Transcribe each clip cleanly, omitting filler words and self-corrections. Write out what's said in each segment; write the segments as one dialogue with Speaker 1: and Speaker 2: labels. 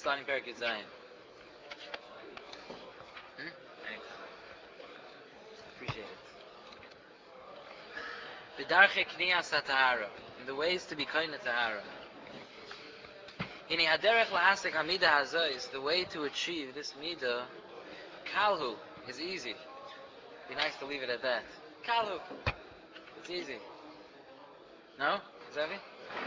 Speaker 1: starting Perek Yud Zayin. Appreciate it. B'darchei kniyas hatahara. The ways to be kind to tahara. Hini haderech la'asek hamida hazois. The way to achieve this midah, kalhu, is easy. Be nice to leave it at that. Kalhu. It's easy. No? Zevi?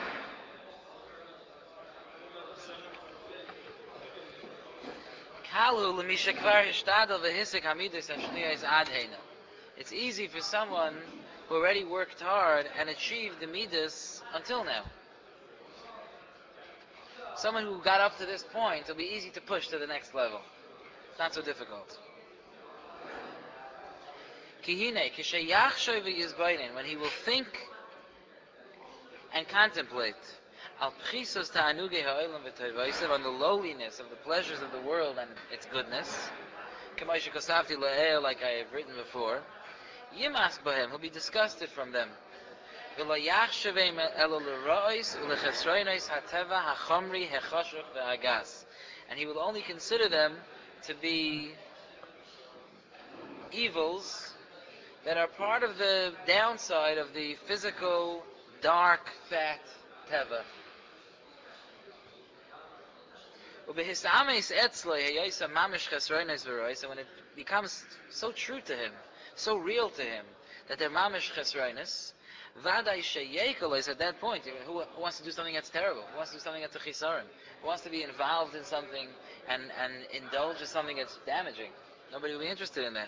Speaker 1: Kalhu l'misha kvar hishtadel v'hisik hamidus hashniya adheina. It's easy for someone who already worked hard and achieved the midas until now. Someone who got up to this point, it'll be easy to push to the next level. It's not so difficult. Kihine, kishayachshoy v'yizbainin, when he will think and contemplate al pchisos ta'anuge ha'olam v'toivaisav, on the lowliness of the pleasures of the world and its goodness, k'moishe kosavti la'el, like I have written before, yimas b'hem, he'll be disgusted from them. V'lo yachshavim elo l'ro'is u'lechesroinos ha'teva ha'chomri ha'choshuch v'hagas, and he will only consider them to be evils that are part of the downside of the physical, dark, fat teva. And when it becomes so true to him, so real to him, that they're mamish chesroinus, vaday sheyekol is at that point, who wants to do something that's terrible? Who wants to do something that's a chisaron? Who wants to be involved in something and indulge in something that's damaging? Nobody will be interested in that.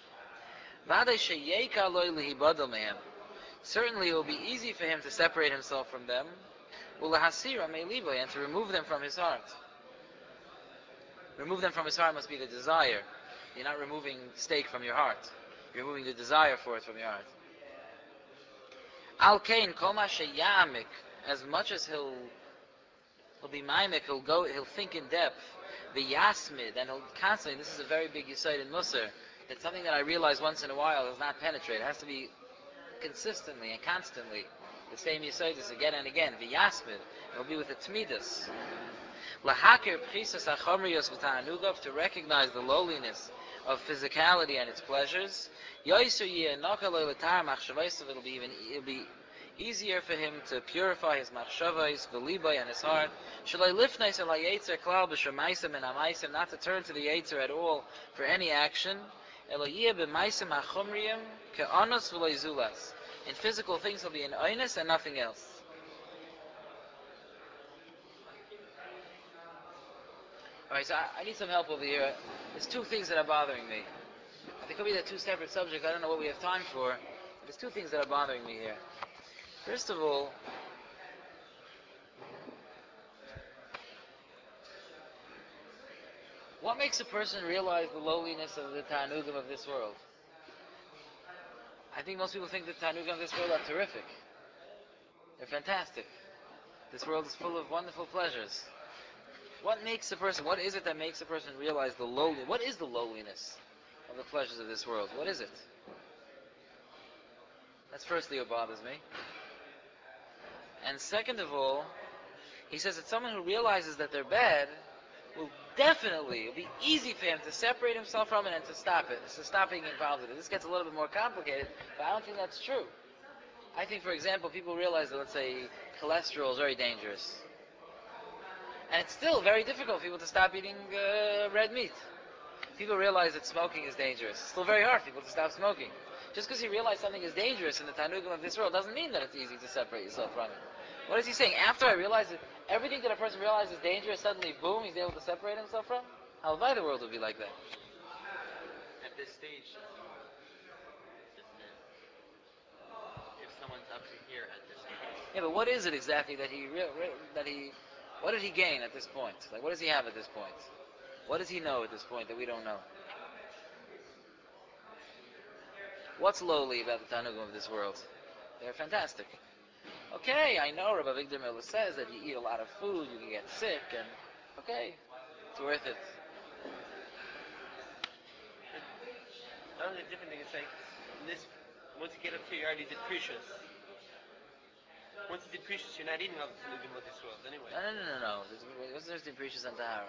Speaker 1: Certainly it will be easy for him to separate himself from them, and to remove them from his heart. Remove them from his heart must be the desire. You're not removing steak from your heart. You're removing the desire for it from your heart. Al kain kol ma sheyamik, as much as he'll be mimik, he'll think in depth. The yasmid, and he'll constantly. This is a very big yesod in Musar. That something that I realize once in a while does not penetrate. It has to be consistently and constantly the same yesodis again and again. The yasmid, it'll be with the tmidas. Lahakir pchisas achomrios v'ta'anugov, to recognize the lowliness of physicality and its pleasures. Yoisu yeh it'll be easier for him to purify his machshavos, v'libay, and his heart. Shalai lifnais el hayetzer klal b'shemaisem and amaisem, not to turn to the yetzer at all for any action. Elo yeh b'maisem hachomriyim ke'anos v'lo zulas. In physical things he'll be an oinus and nothing else. Alright, so I need some help over here. There's two things that are bothering me. They could be the two separate subjects. I don't know what we have time for. There's two things that are bothering me here. First of all, what makes a person realize the lowliness of the Tanugim of this world? I think most people think the Tanugim of this world are terrific. They're fantastic. This world is full of wonderful pleasures. What is it that makes a person realize what is the lowliness of the pleasures of this world? What is it? That's firstly what bothers me. And second of all, he says that someone who realizes that they're bad will it'll be easy for him to separate himself from it and to stop it, to stop being involved with it. This gets a little bit more complicated, but I don't think that's true. I think, for example, people realize that, let's say, cholesterol is very dangerous. And it's still very difficult for people to stop eating red meat. People realize that smoking is dangerous. It's still very hard for people to stop smoking. Just because you realize something is dangerous in the Tanugim of this world doesn't mean that it's easy to separate yourself from it. What is he saying? After I realize that everything that a person realizes is dangerous, suddenly, boom, he's able to separate himself from? Halvai the world would be like that.
Speaker 2: At this stage, if someone's up to here at this stage.
Speaker 1: Yeah, but what is it exactly that what did he gain at this point? Like, what does he have at this point? What does he know at this point that we don't know? What's lowly about the Tanugim of this world? They're fantastic. Okay, I know Rabbi Victor Miller says that you eat a lot of food, you can get sick, and okay, it's worth it.
Speaker 2: Another different thing is like this. Once you get up to, you're already deprecious. Once you did Precious, you're not eating all the tanugim of this world anyway.
Speaker 1: No. What's the difference between Precious and Tahara?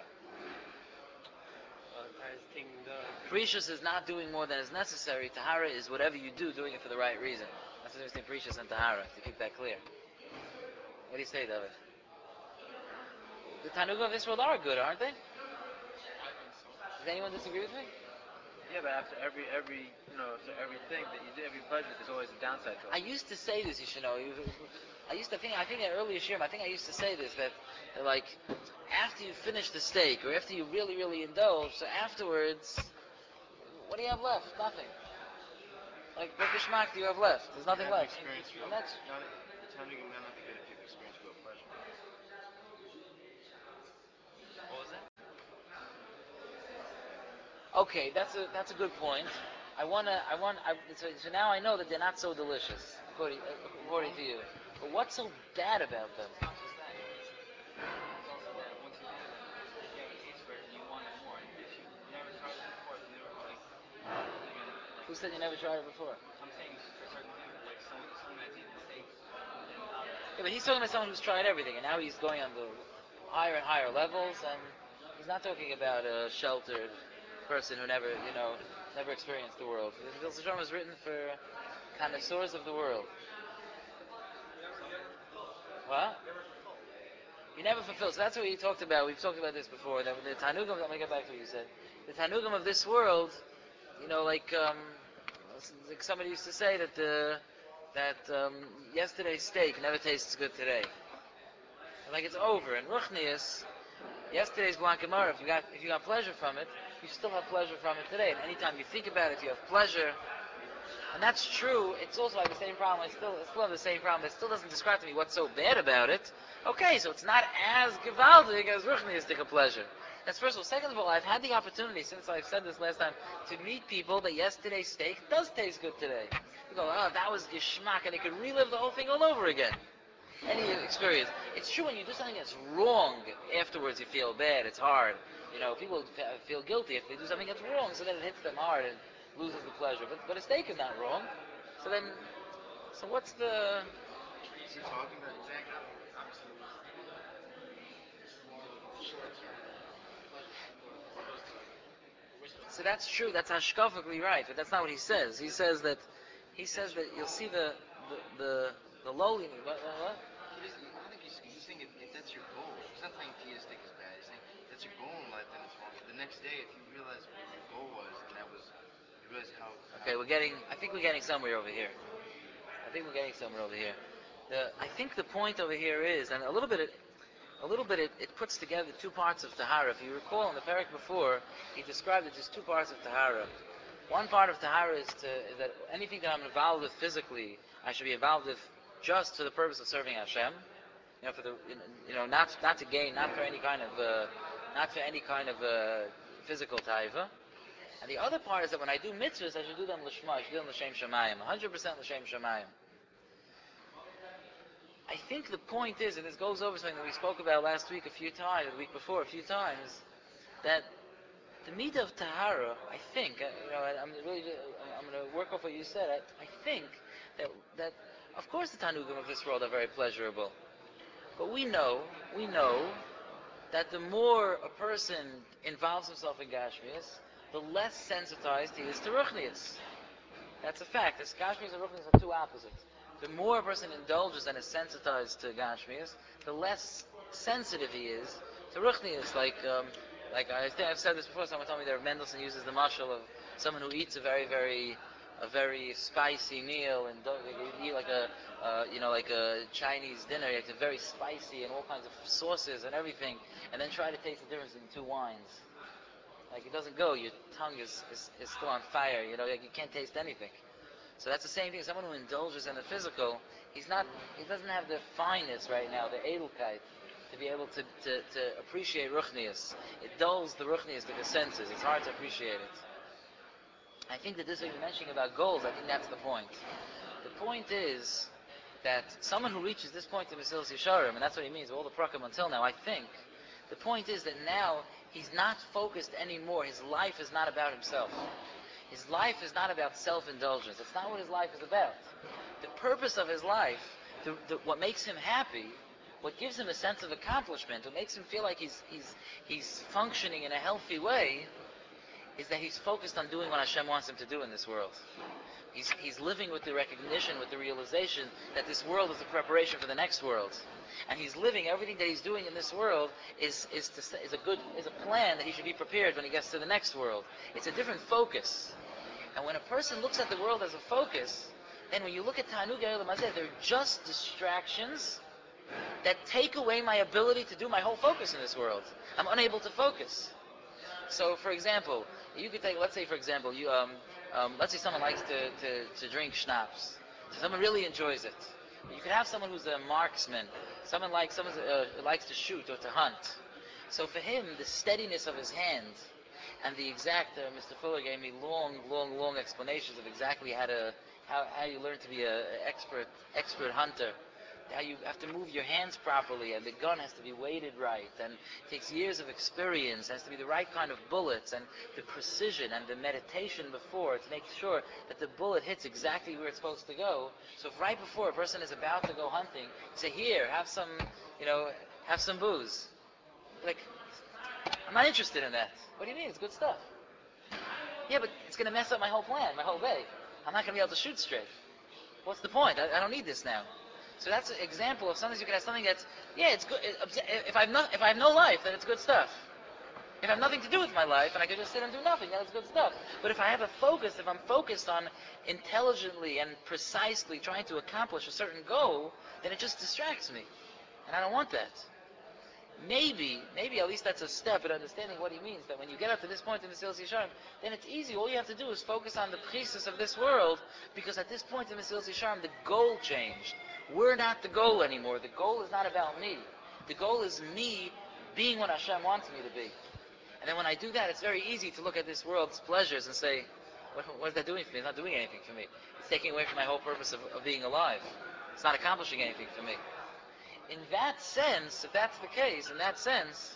Speaker 1: Precious is not doing more than is necessary. Tahara is whatever you do, doing it for the right reason. That's the difference between Precious and Tahara, to keep that clear. What do you say, David? The Tanugim of this world are good, aren't they? Does anyone disagree with me?
Speaker 3: Yeah, but after everything that you do, every pleasure, there's always a downside to it.
Speaker 1: I used to say this, you should know. I think at earlier Shirim, I think I used to say this, that like, after you finish the steak, or after you really, really indulge, so afterwards, what do you have left? Nothing. Like, what geschmack do you have left? There's nothing left. And that's...
Speaker 3: The Tanugim are not that good if you've experienced real pleasure.
Speaker 2: What was that?
Speaker 1: Okay, that's a good point. So now I know that they're not so delicious, according to you. But what's so bad about them?
Speaker 3: It's not just that. It's also that once you have it, if you have a taste for it and you want it more, and if you never tried it before, if you never
Speaker 1: Who said you never tried it before?
Speaker 3: I'm saying for certain people, like someone that's eaten steak, and
Speaker 1: Yeah, but he's talking about someone who's tried everything, and now he's going on the higher and higher levels, and he's not talking about a sheltered person who never experienced the world. The Shalom is written for connoisseurs of the world. What? You never fulfill. So that's what he talked about. We've talked about this before. That the Tanugim, I'm going to get back to what you said. The Tanugim of this world, like somebody used to say that yesterday's steak never tastes good today. Like it's over. And Ruchnius, yesterday's Blanc Gemara, if you got pleasure from it, you still have pleasure from it today. And anytime you think about it, you have pleasure. And that's true. It's also like the same problem. I still have the same problem. It still doesn't describe to me what's so bad about it. Okay, so it's not as gewaldig as Ruchniistic a pleasure. That's first of all. Second of all, I've had the opportunity, since I've said this last time, to meet people that yesterday's steak does taste good today. You go, oh, that was geschmack, and they could relive the whole thing all over again. Any experience. It's true when you do something that's wrong, afterwards you feel bad, it's hard. People feel guilty if they do something that's wrong, so then it hits them hard and loses the pleasure. But a steak is not wrong. So what's the...
Speaker 3: is he talking about exactly? Obviously, short-term pleasure.
Speaker 1: So that's true, that's hashkafically right, but that's not what he says. He says that you'll see the lowly... What?
Speaker 3: I think he's saying if that's your goal. He's not saying theistic is bad. He's saying that's your goal in life, then it's wrong. The next day, if you realize what your goal was, then you realize how...
Speaker 1: Okay, I think we're getting somewhere over here. I think the point over here is, and a little bit it puts together two parts of Tahara. If you recall in the parak before, he described it as two parts of Tahara. One part of Tahara is that anything that I'm involved with physically, I should be involved with just for the purpose of serving Hashem. Not to gain, not for any kind of physical taiva. And the other part is that when I do mitzvahs, I should do them l'shma, I should do them l'shem shamayim, 100% l'shem shamayim. I think the point is, and this goes over something that we spoke about last week a few times, the week before a few times, that the midah of tahara, I think, I'm going to work off what you said. I think that of course the tanugim of this world are very pleasurable, but we know that the more a person involves himself in gashmias, the less sensitized he is to ruchnias. That's a fact. Gashmias and ruchnias are two opposites. The more a person indulges and is sensitized to gashmias, the less sensitive he is to ruchnias. Like I think I've said this before. Someone told me that Mendelssohn uses the mashal of someone who eats a very spicy meal and you eat like a Chinese dinner. It's very spicy and all kinds of sauces and everything, and then try to taste the difference in two wines. Like it doesn't go. Your tongue is still on fire. Like you can't taste anything. So that's the same thing. Someone who indulges in the physical, he doesn't have the fineness right now, the edelkeit, to be able to appreciate ruchnias. It dulls the ruchnias to the senses. It's hard to appreciate it. I think that this what you're mentioning about goals, I think that's the point. The point is that someone who reaches this point in Mesilas Yesharim, and that's what he means, all the prakim until now, I think, the point is that now he's not focused anymore. His life is not about himself. His life is not about self-indulgence. It's not what his life is about. The purpose of his life, what makes him happy, what gives him a sense of accomplishment, what makes him feel like he's functioning in a healthy way, is that he's focused on doing what Hashem wants him to do in this world. He's living with the recognition, with the realization that this world is a preparation for the next world, and he's living everything that he's doing in this world is a plan that he should be prepared when he gets to the next world. It's a different focus, and when a person looks at the world as a focus, then when you look at Tanug Elam Hazeh, they're just distractions that take away my ability to do my whole focus in this world. I'm unable to focus. So, for example, you could take, let's say, for example, let's say someone likes to drink schnapps. So someone really enjoys it. You could have someone who's a marksman. Someone likes to shoot or to hunt. So for him, the steadiness of his hand and the exact, Mr. Fuller gave me long explanations of exactly how you learn to be an expert hunter. How you have to move your hands properly, and the gun has to be weighted right, and it takes years of experience, has to be the right kind of bullets, and the precision and the meditation before to make sure that the bullet hits exactly where it's supposed to go. So if right before a person is about to go hunting, you say, here, have some booze. Like, I'm not interested in that. What do you mean? It's good stuff. Yeah, but it's going to mess up my whole plan, my whole day. I'm not going to be able to shoot straight. What's the point? I don't need this now. So that's an example of sometimes you can have something that's, yeah, it's good. If I have no life, then it's good stuff. If I have nothing to do with my life and I can just sit and do nothing, then it's good stuff. But if I have a focus, if I'm focused on intelligently and precisely trying to accomplish a certain goal, then it just distracts me. And I don't want that. Maybe at least that's a step in understanding what he means, that when you get up to this point in Mesilas Yesharim, then it's easy. All you have to do is focus on the priestess of this world, because at this point in Mesilas Yesharim, the goal changed. We're not the goal anymore. The goal is not about me. The goal is me being what Hashem wants me to be. And then when I do that, it's very easy to look at this world's pleasures and say, what is that doing for me? It's not doing anything for me. It's taking away from my whole purpose of being alive. It's not accomplishing anything for me. In that sense, if that's the case, in that sense,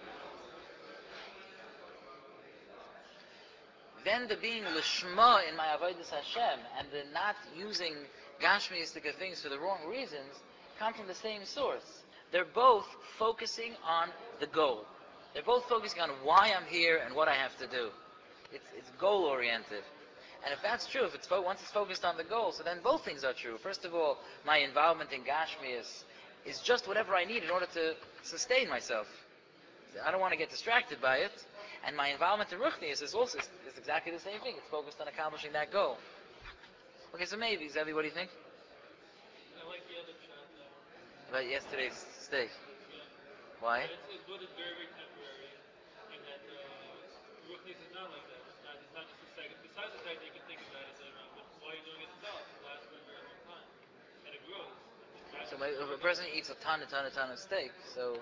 Speaker 1: then the being lishma in my avodas Hashem and the not using gashmiistic things for the wrong reasons come from the same source. They're both focusing on the goal. They're both focusing on why I'm here and what I have to do. It's goal oriented. And if that's true, once it's focused on the goal, so then both things are true. First of all, my involvement in gashmias is just whatever I need in order to sustain myself. I don't want to get distracted by it. And my involvement in Ruchnius is exactly the same thing. It's focused on accomplishing that goal. Okay, so maybe, is everybody think?
Speaker 4: I like the other shot
Speaker 1: About yesterday's steak.
Speaker 4: Yeah.
Speaker 1: Why?
Speaker 4: It's but it's very, very temporary, and that Ruchnis is not like that. It's not just a second. Besides the fact that you can think about it later on, but while you're doing it itself, it lasts for a very long time, and it grows.
Speaker 1: So if a person eats a ton of steak, so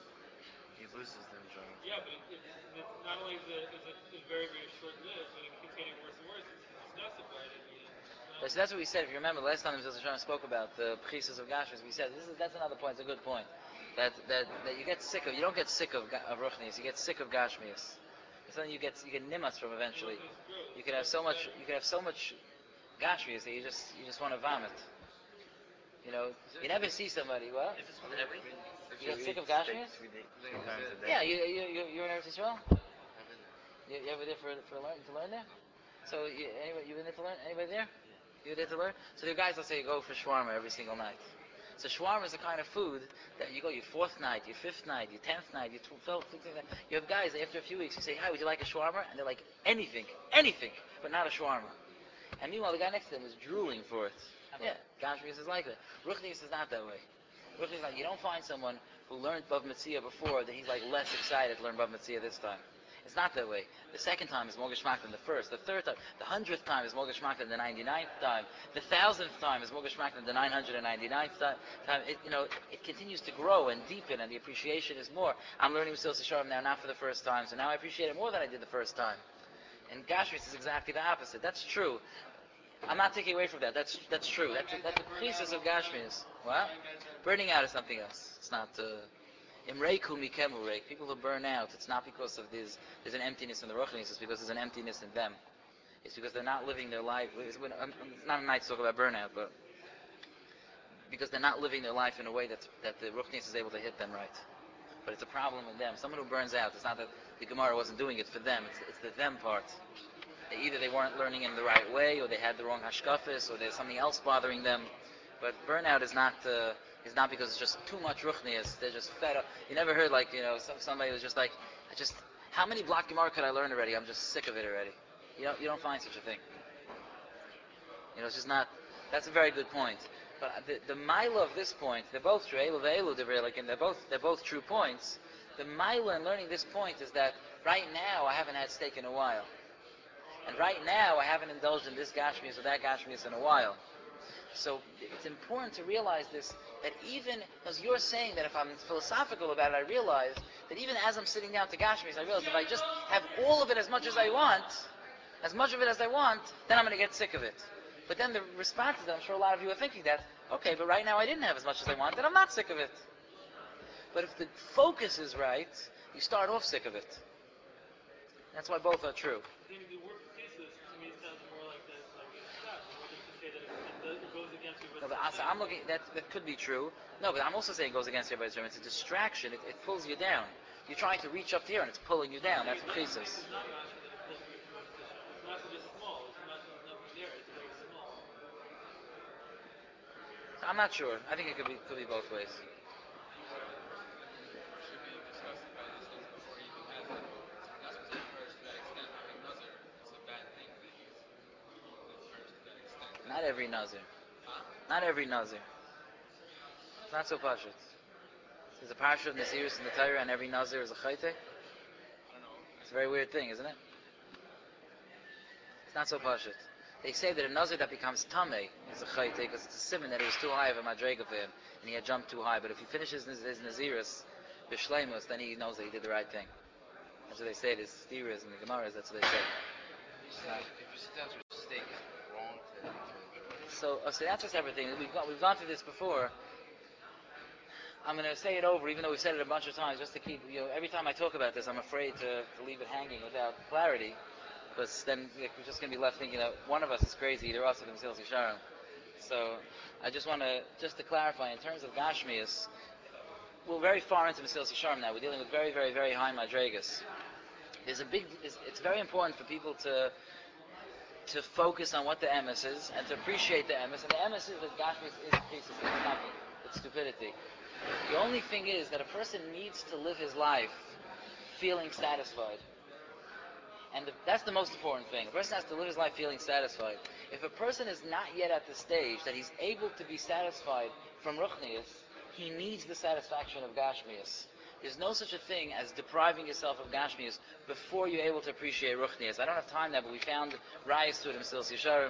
Speaker 3: He loses the enjoyment.
Speaker 4: Yeah, but it's not only is very, very short-lived, but it keeps getting worse and worse. It's justified in the end.
Speaker 1: so that's what we said. If you remember, last time Mr. Shana spoke about the priestess of Gashmis, we said that's another point. It's a good point. That you get sick of. You don't get sick of Ruchnius. You get sick of Gashmias. It's something you get nimas from eventually. You could have so much. You could have so much Gashmias that you just want to vomit. You know, you never see somebody. What?
Speaker 2: Is this with everything?
Speaker 1: You get sick of Gashmias?
Speaker 3: 3 times a day.
Speaker 1: Yeah, you're in Eretz Yisrael.
Speaker 3: I've been there.
Speaker 1: You ever there to learn there? So you been there to learn? Anybody there?
Speaker 3: Yeah.
Speaker 1: You there to learn? So the guys, let's say, you go for shawarma every single night. So shawarma is the kind of food that you go your 4th night, your 5th night, your 10th night, your 12th, 15th night. You have guys, after a few weeks, you say, hi, would you like a shawarma? And they're like, anything, but not a shawarma. And meanwhile, the guy next to them is drooling for it. Yeah, Gashmias is like that. Ruchnius is not that way. Ruchnius is like, you don't find someone who learned Bav Metzia before, that he's like less excited to learn Bav Metzia this time. It's not that way. The second time is more geschmack than the first. The third time, the 100th time is more geschmack than the 99th time. The 1000th time is more geschmack than the 999th time. It continues to grow and deepen, and the appreciation is more. I'm learning Mesilas Yesharim now, not for the first time, so now I appreciate it more than I did the first time. And Gashmis is exactly the opposite. That's true. I'm not taking away from that. That's true. That's the thesis of Gashmis. What? Burning out is something else. It's not. Imreiku mikemu reik. People who burn out, it's not because of there's an emptiness in the Ruchnis, it's because there's an emptiness in them. It's because they're not living their life. It's not a night to talk about burnout, but because they're not living their life in a way that the Ruchnius is able to hit them right. But it's a problem with them. Someone who burns out, it's not that the Gemara wasn't doing it for them, it's the them part. Either they weren't learning in the right way, or they had the wrong hashkafis, or there's something else bothering them. But burnout is not because it's just too much Ruchnius. They're just fed up. You never heard somebody was just like, how many block Gemara could I learn already? I'm just sick of it already. You don't find such a thing. It's just not. That's a very good point. But the mila of this point, they're both true. Elu ve'elu devrei, and they're both true points. The mila in learning this point is that right now I haven't had steak in a while, and right now I haven't indulged in this gashmius or that gashmius in a while. So it's important to realize this, that even as you're saying that if I'm philosophical about it, I realize that even as I'm sitting down to gashmius, I realize if I just have all of it as much as I want, then I'm going to get sick of it. But then the response is that I'm sure a lot of you are thinking that, okay, but right now I didn't have as much as I want, then I'm not sick of it. But if the focus is right, you start off sick of it. That's why both are true.
Speaker 4: I think the word thesis to me sounds more like that, like that, more than to say that it goes against you.
Speaker 1: No, but I'm looking, that could be true. No, but I'm also saying it goes against your wisdom. It's a distraction. It pulls you down. You're trying to reach up to here and it's pulling you down. That's thesis.
Speaker 4: It's not masha that it pulls you from a position. It's masha just small. It's masha nothing there. It's very small.
Speaker 1: I'm not sure. I think it could be both ways.
Speaker 2: Should be discussed by this before he even has that. That's what they encourage to that extent. Having nazar, it's a bad thing that he's encouraged to that extent.
Speaker 1: Not every nazir.
Speaker 2: Huh?
Speaker 1: Not every nazir. It's not so pashut. There's a parsha of Nazirus in the Torah, and every nazir is a chayte.
Speaker 2: I don't know.
Speaker 1: It's a very weird thing, isn't it? It's not so pashut. They say that a nazir that becomes tameh is a chayte because it's a simon that it was too high of a madrega for him, and he had jumped too high. But if he finishes his Nazirus b'shleimus, then he knows that he did the right thing. That's what they say. There's steeras in the Gemaras. That's what they say.
Speaker 3: If you sit down to a steak, is it wrong to
Speaker 1: So that's a separate thing. We've gone through this before. I'm going to say it over, even though we've said it a bunch of times, just to keep, every time I talk about this, I'm afraid to leave it hanging without clarity, because then we're just going to be left thinking that one of us is crazy, either us or the Mesilas Yesharim. So I just want to clarify, in terms of Gashmias, we're very far into Mesilas Yesharim now. We're dealing with very, very, very high madregas. It's very important for people to focus on what the emes is, and to appreciate the emes. And the emes is that Gashmias is pieces, it's nothing. It's stupidity. The only thing is that a person needs to live his life feeling satisfied. And that's the most important thing. A person has to live his life feeling satisfied. If a person is not yet at the stage that he's able to be satisfied from Ruchnius, he needs the satisfaction of Gashmias. There's no such a thing as depriving yourself of Gashmias before you're able to appreciate Ruchnius. I don't have time now, but we found Rayas to it in Mesilas Yesharim.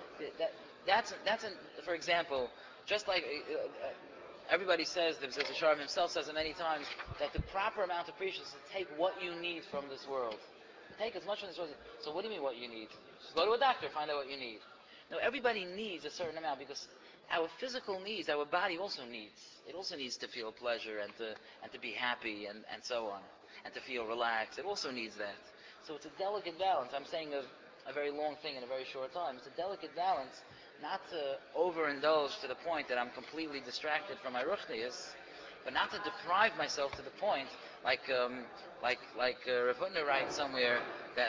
Speaker 1: For example, just like everybody says, the Mesilas Yesharim himself says it many times, that the proper amount of appreciation is to take what you need from this world. Take as much from this world. So what do you mean what you need? Just go to a doctor, find out what you need. No, everybody needs a certain amount, because our physical needs, our body also needs. It also needs to feel pleasure and to be happy and so on, and to feel relaxed. It also needs that. So it's a delicate balance. I'm saying a very long thing in a very short time. It's a delicate balance, not to overindulge to the point that I'm completely distracted from my ruchnius, but not to deprive myself to the point, like Rav Hutner writes somewhere that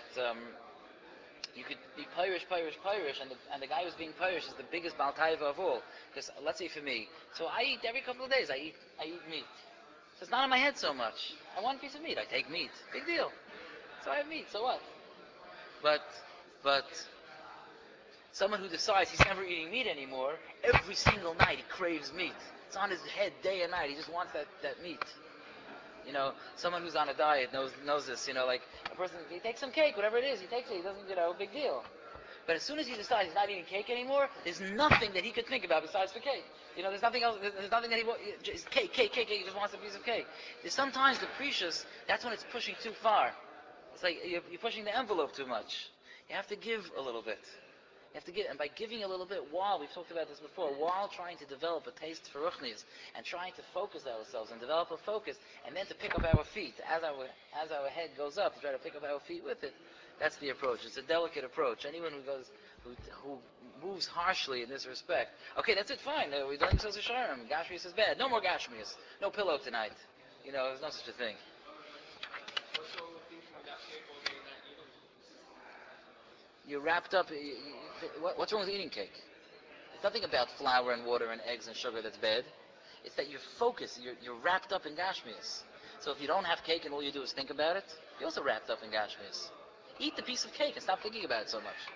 Speaker 1: you could be Pirish, and the guy who's being Pirish is the biggest Baal Taiva of all. Because let's say for me, so I eat every couple of days. I eat meat. So it's not in my head so much. I want a piece of meat. I take meat. Big deal. So I have meat. So what? But someone who decides he's never eating meat anymore, every single night he craves meat. It's on his head day and night. He just wants that meat. Someone who's on a diet knows this. Like a person, he takes some cake, whatever it is, he takes it. He doesn't, big deal. But as soon as he decides he's not eating cake anymore, there's nothing that he could think about besides the cake. There's nothing else. There's nothing that he wants. Just cake. He just wants a piece of cake. There's sometimes the precious. That's when it's pushing too far. It's like you're pushing the envelope too much. You have to give a little bit. You have to give, and by giving a little bit, while we've talked about this before, while trying to develop a taste for ruchnius and trying to focus ourselves and develop a focus, and then to pick up our feet as our head goes up, to try to pick up our feet with it. That's the approach. It's a delicate approach. Anyone who moves harshly in this respect. Okay, that's it, fine. We're done with Sharm. Gashmias is bad. No more Gashmias. No pillow tonight. There's no such a thing.
Speaker 2: What's wrong with thinking about cake all day and not eating it?
Speaker 1: You're wrapped up. What's wrong with eating cake? It's nothing about flour and water and eggs and sugar that's bad. It's that you're focused. You're wrapped up in Gashmias. So if you don't have cake and all you do is think about it, you're also wrapped up in Gashmias. Eat the piece of cake and stop thinking about it so much.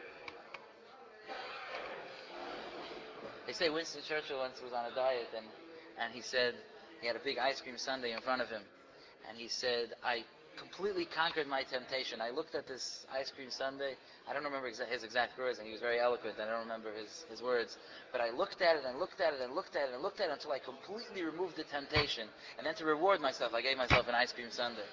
Speaker 1: They say Winston Churchill once was on a diet and he said he had a big ice cream sundae in front of him. And he said, I completely conquered my temptation. I looked at this ice cream sundae. I don't remember his exact words, and he was very eloquent. I don't remember his words. But I looked at it and looked at it and looked at it and looked at it until I completely removed the temptation. And then to reward myself, I gave myself an ice cream sundae.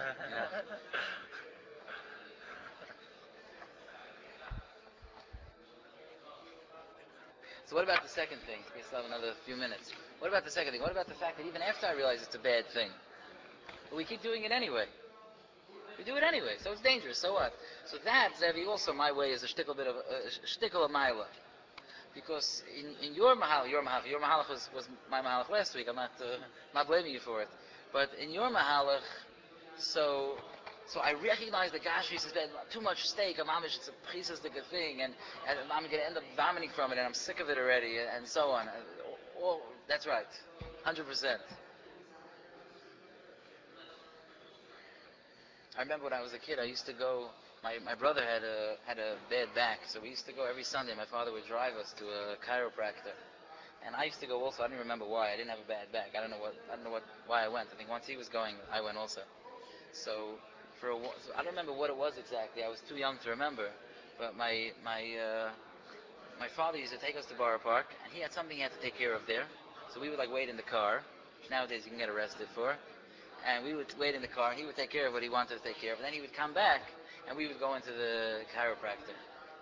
Speaker 1: So what about the second thing? We still have another few minutes. What about the second thing? What about the fact that even after I realize it's a bad thing, but we keep doing it anyway? We do it anyway, so it's dangerous. So what? So that, Zevi, also my way is a shtickle bit of a shtickle of Maila, because in your mahalach was my mahalach last week. I'm not blaming you for it, but in your mahalach, so I recognize that Gashmis has been too much steak. It's a priestess good thing, and I'm going to end up vomiting from it, and I'm sick of it already, and so on. That's right, 100%. I remember when I was a kid, I used to go. My brother had a bad back, so we used to go every Sunday. My father would drive us to a chiropractor, and I used to go also. I don't remember why. I didn't have a bad back. I don't know why I went. I think once he was going, I went also. So so I don't remember what it was exactly. I was too young to remember. But my father used to take us to Borough Park, and he had something he had to take care of there. So we would wait in the car, which nowadays you can get arrested for. And we would wait in the car, and he would take care of what he wanted to take care of. And then he would come back, and we would go into the chiropractor.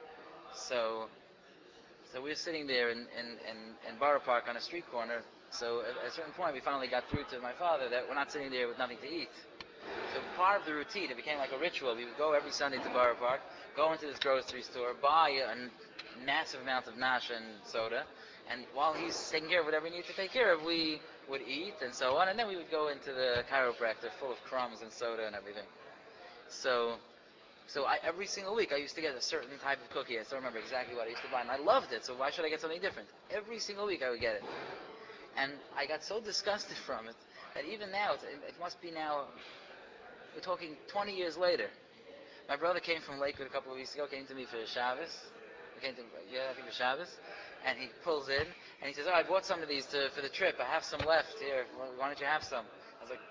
Speaker 1: So we were sitting there in Borough Park on a street corner. So at a certain point, we finally got through to my father that we're not sitting there with nothing to eat. So part of the routine, it became like a ritual. We would go every Sunday to Borough Park, go into this grocery store, buy a massive amount of nash and soda, and while he's taking care of whatever he needs to take care of, we would eat and so on, and then we would go into the chiropractor full of crumbs and soda and everything. So every single week I used to get a certain type of cookie. I still remember exactly what I used to buy, and I loved it, so why should I get something different? Every single week I would get it. And I got so disgusted from it that even now, it must be now, we're talking 20 years later. My brother came from Lakewood a couple of weeks ago, came to me for Shabbos. I think for Shabbos. And he pulls in, and he says, I bought some of these for the trip. I have some left here. Why don't you have some? I was like,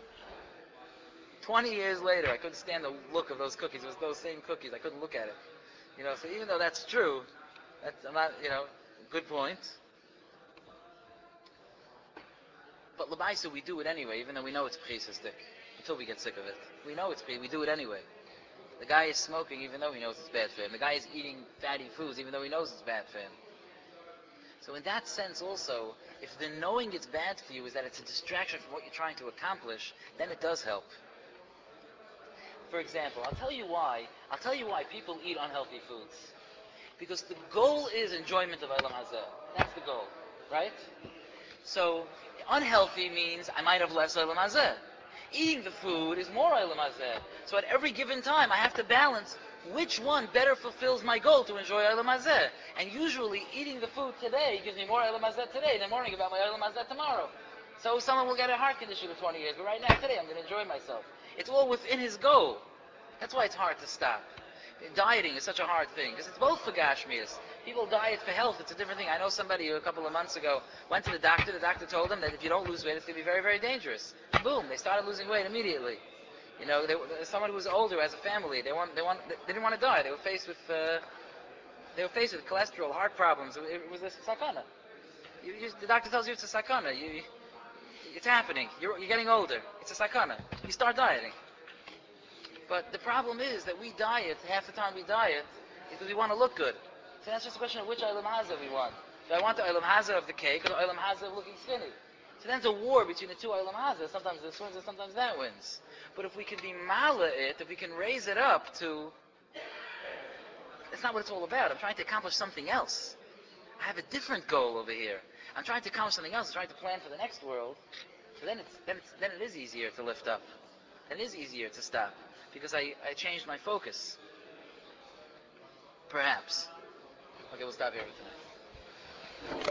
Speaker 1: 20 years later, I couldn't stand the look of those cookies. It was those same cookies. I couldn't look at it. So even though that's true, I'm not, good point. But L'maisa, we do it anyway, even though we know it's priestestic, until we get sick of it. We know we do it anyway. The guy is smoking even though he knows it's bad for him. The guy is eating fatty foods even though he knows it's bad for him. So in that sense also, if the knowing it's bad for you is that it's a distraction from what you're trying to accomplish, then it does help. For example, I'll tell you why people eat unhealthy foods. Because the goal is enjoyment of Olam Hazeh. That's the goal, right? So unhealthy means I might have less Olam Hazeh. Eating the food is more Olam Hazeh. So at every given time, I have to balance which one better fulfills my goal to enjoy Olam Hazeh. And usually, eating the food today gives me more Olam Hazeh today than worrying about my Olam Hazeh tomorrow. So someone will get a heart condition in 20 years, but right now, today, I'm going to enjoy myself. It's all within his goal. That's why it's hard to stop. Dieting is such a hard thing, because it's both for Gashmias. People diet for health, it's a different thing. I know somebody who a couple of months ago went to the doctor told them that if you don't lose weight, it's going to be very, very dangerous. Boom, they started losing weight immediately. Someone who was older as a family, they didn't want to die. They were faced with cholesterol, heart problems. It was a sakana. The doctor tells you it's a sakana. It's happening. You're getting older. It's a sakana. You start dieting. But the problem is that we diet, half the time we diet, is because we want to look good. So that's just a question of which Olam Hazeh we want. Do I want the Olam Hazeh of the cake or the Olam Hazeh of looking skinny? So then it's a war between the two Olam Hazeh. Sometimes this wins and sometimes that wins. But if we can be mala it, if we can raise it up to That's not what it's all about. I'm trying to accomplish something else. I have a different goal over here. I'm trying to accomplish something else. I'm trying to plan for the next world. So then it is easier to lift up. Then it is easier to stop because I changed my focus. Perhaps. Okay, we'll stop here for tonight.